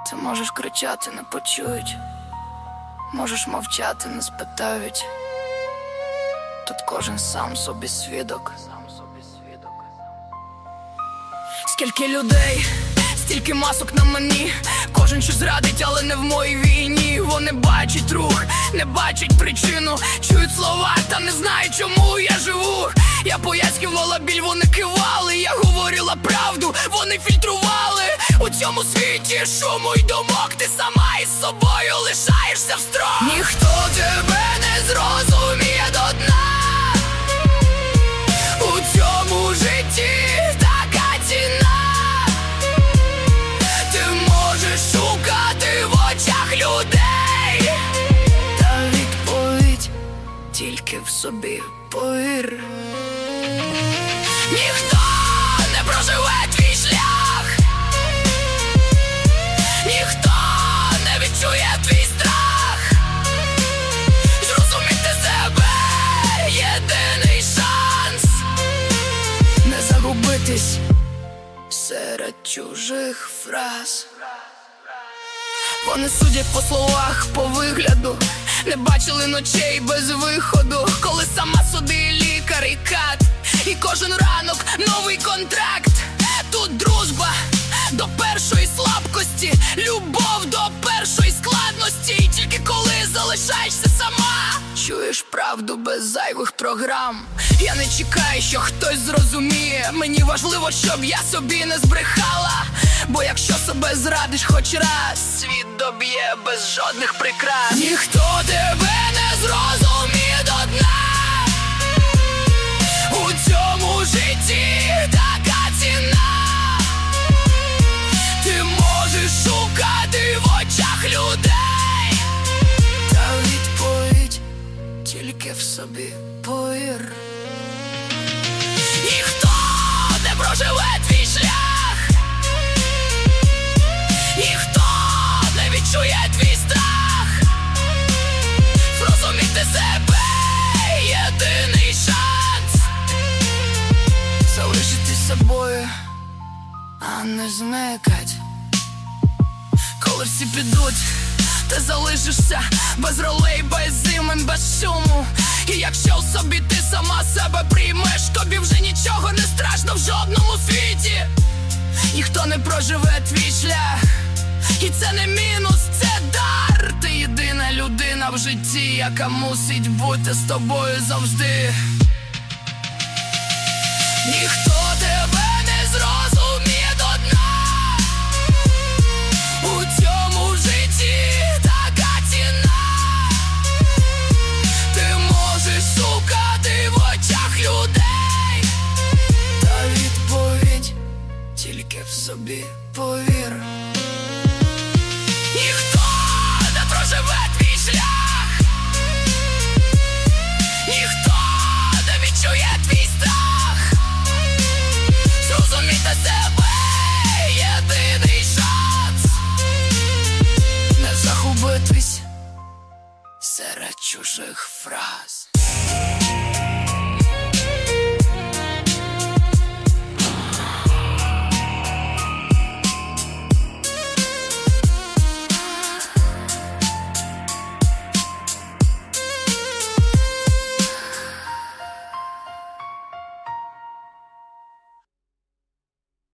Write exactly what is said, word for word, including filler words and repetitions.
Ти можеш кричати, не почують, можеш мовчати, не спитають. Тут кожен сам собі свідок. Скільки людей, стільки масок на мені. Кожен щось радить, але не в моїй війні. Вони бачать рух, не бачать причину. Чують слова, та не знають, чому я живу. Я пояснювала біль, вони кивали. Я говорила правду, вони фільтрували. У цьому світі шуму й думок. Ти сама із собою лишаєшся в строк. Ніхто тебе не зрозуміє до дна. У цьому житті така ціна. Ти можеш шукати в очах людей, та відповідь тільки в собі, повір. Ніхто не проживе твій шлях, ніхто не відчує твій страх. Зрозуміти себе – єдиний шанс. Не загубитись серед чужих фраз. Вони судять по словах, по вигляду. Не бачили ночей без виходу. Коли сама суди лікар і кат. І кожен ранок новий контракт. Тут дружба до першої слабкості, любов до першої складності. І тільки коли залишаєшся сама, чуєш правду без зайвих програм. Я не чекаю, що хтось зрозуміє. Мені важливо, щоб я собі не збрехала. Бо якщо себе зрадиш хоч раз, світ доб'є без жодних прикрас. Ніхто тебе не зрозуміє до дна. У цьому житті така ціна. Ти можеш шукати в очах людей, та відповідь тільки в собі, повір. Ніхто не проживе твій шлях, ніхто не відчує твій страх. Зрозуміти себе – єдиний шанс. Залишитись собою, а не зникать. Коли всі підуть, ти залишишся без ролей, без імен, без шуму. І якщо в собі ти сама себе приймеш, тобі вже нічого не страшно в жодному світі. Ніхто не проживе твій шлях, і це не мінус, це дар. Ти єдина людина в житті, яка мусить бути з тобою завжди. Ніхто тебе не зрозуміє до дна. У цьому житті така ціна. Ти можеш шукати в очах людей, та відповідь тільки в собі, повір.